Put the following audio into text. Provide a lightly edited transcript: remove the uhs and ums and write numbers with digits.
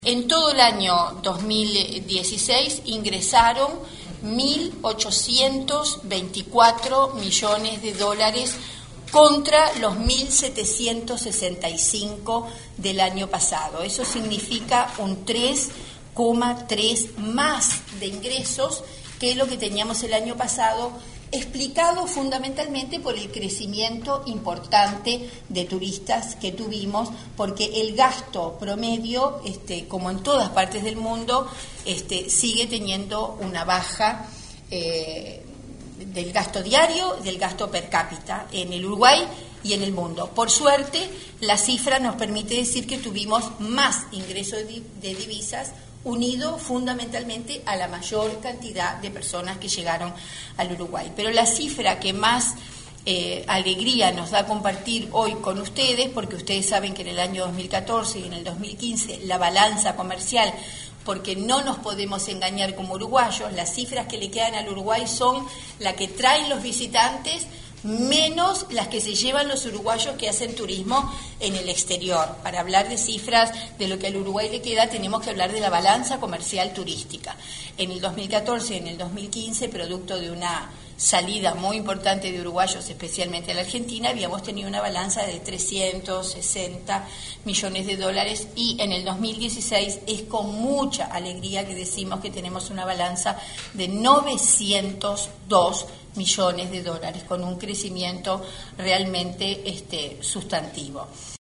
En todo el año 2016 ingresaron 1.824 millones de dólares contra los 1.765 del año pasado. Eso significa un 3,3 más de ingresos que lo que teníamos el año pasado, explicado fundamentalmente por el crecimiento importante de turistas que tuvimos, porque el gasto promedio, como en todas partes del mundo, sigue teniendo una baja del gasto diario, del gasto per cápita en el Uruguay y en el mundo. Por suerte, la cifra nos permite decir que tuvimos más ingresos de divisas, unido fundamentalmente a la mayor cantidad de personas que llegaron al Uruguay. Pero la cifra que más alegría nos da compartir hoy con ustedes, porque ustedes saben que en el año 2014 y en el 2015 la balanza comercial, porque no nos podemos engañar como uruguayos, las cifras que le quedan al Uruguay son las que traen los visitantes menos las que se llevan los uruguayos que hacen turismo en el exterior. Para hablar de cifras de lo que al Uruguay le queda, tenemos que hablar de la balanza comercial turística. En el 2014 y en el 2015, producto de una salida muy importante de uruguayos, especialmente a la Argentina, habíamos tenido una balanza de 360 millones de dólares y en el 2016 es con mucha alegría que decimos que tenemos una balanza de 902 millones de dólares, con un crecimiento realmente sustantivo.